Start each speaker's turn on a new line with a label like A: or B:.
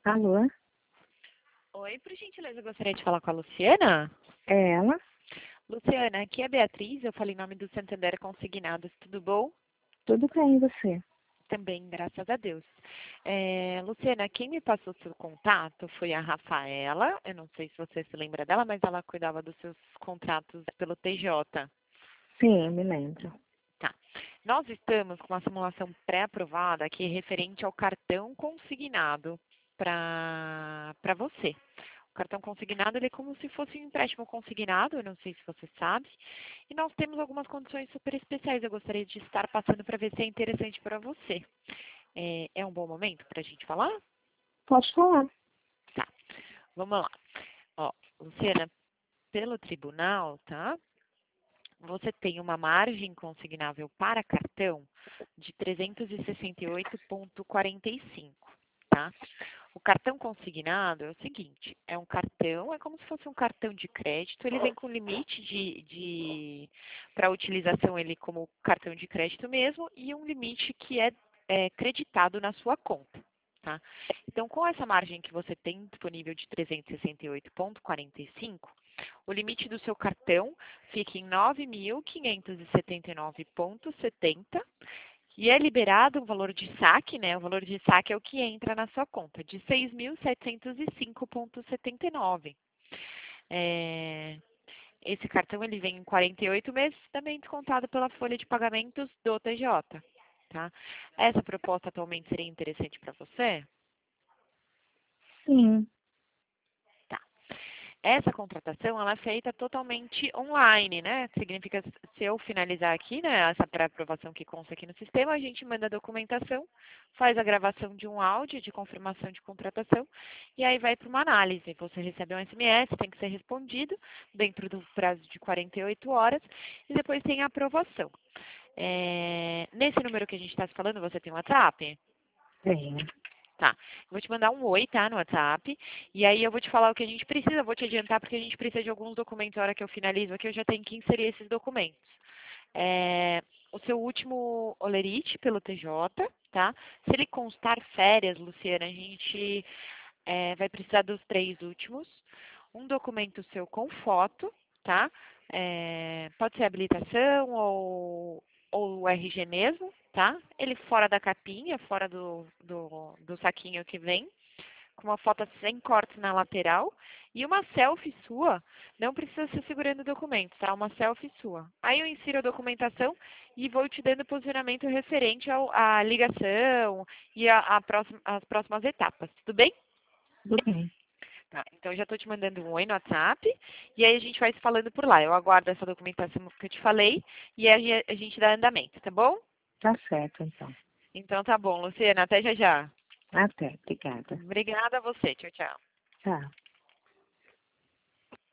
A: Alô?
B: Oi, por gentileza, eu gostaria de falar com a Luciana.
A: É ela?
B: Luciana, aqui é a Beatriz, eu falo em nome do Santander Consignados, tudo bom?
A: Tudo bem, e você?
B: Também, graças a Deus. Luciana, quem me passou seu contato foi a Rafaela, eu não sei se você se lembra dela, mas ela cuidava dos seus contratos pelo TJ.
A: Sim, me lembro.
B: Tá. Nós estamos com uma simulação pré-aprovada aqui referente ao cartão consignado para você. O cartão consignado ele é como se fosse um empréstimo consignado, eu não sei se você sabe. E nós temos algumas condições super especiais. Eu gostaria de estar passando para ver se é interessante para você. É um bom momento para a gente falar?
A: Pode falar.
B: Tá. Vamos lá. Ó, Luciana, pelo tribunal, tá? Você tem uma margem consignável para cartão de 368,45, tá? O cartão consignado é o seguinte, é um cartão, é como se fosse um cartão de crédito, ele vem com limite para utilização ele como cartão de crédito mesmo e um limite que é creditado na sua conta. Tá? Então, com essa margem que você tem disponível de 368,45, o limite do seu cartão fica em 9.579,70 e é liberado um valor de saque, né? O valor de saque é o que entra na sua conta, de 6.705,79. Esse cartão ele vem em 48 meses, também descontado pela folha de pagamentos do TJ. Tá? Essa proposta atualmente seria interessante para você?
A: Sim.
B: Tá. Essa contratação ela é feita totalmente online, né? Significa, se eu finalizar aqui, né, essa pré-aprovação que consta aqui no sistema, a gente manda a documentação, faz a gravação de um áudio de confirmação de contratação e aí vai para uma análise. Você recebe um SMS, tem que ser respondido dentro do prazo de 48 horas e depois tem a aprovação. Nesse número que a gente está se falando, você tem WhatsApp?
A: Tenho.
B: Tá. Eu vou te mandar um oi, tá, no WhatsApp. E aí eu vou te falar o que a gente precisa. Eu vou te adiantar porque a gente precisa de alguns documentos. Na hora que eu finalizo aqui, eu já tenho que inserir esses documentos. O seu último olerite pelo TJ, tá? Se ele constar férias, Luciana, a gente vai precisar dos 3 últimos. Um documento seu com foto, tá? Pode ser habilitação ou o RG mesmo, tá? Ele fora da capinha, fora do saquinho que vem, com uma foto sem cortes na lateral e uma selfie sua, não precisa ser segurando o documento, tá? Uma selfie sua. Aí eu insiro a documentação e vou te dando posicionamento referente à ligação e as próximas etapas, tudo bem?
A: Tudo bem.
B: Tá, então já estou te mandando um oi no WhatsApp e aí a gente vai se falando por lá. Eu aguardo essa documentação que eu te falei e aí a gente dá andamento, tá bom?
A: Tá certo, então.
B: Então tá bom, Luciana, até já já.
A: Até. Obrigada.
B: Obrigada a você, tchau, tchau.
A: Tchau.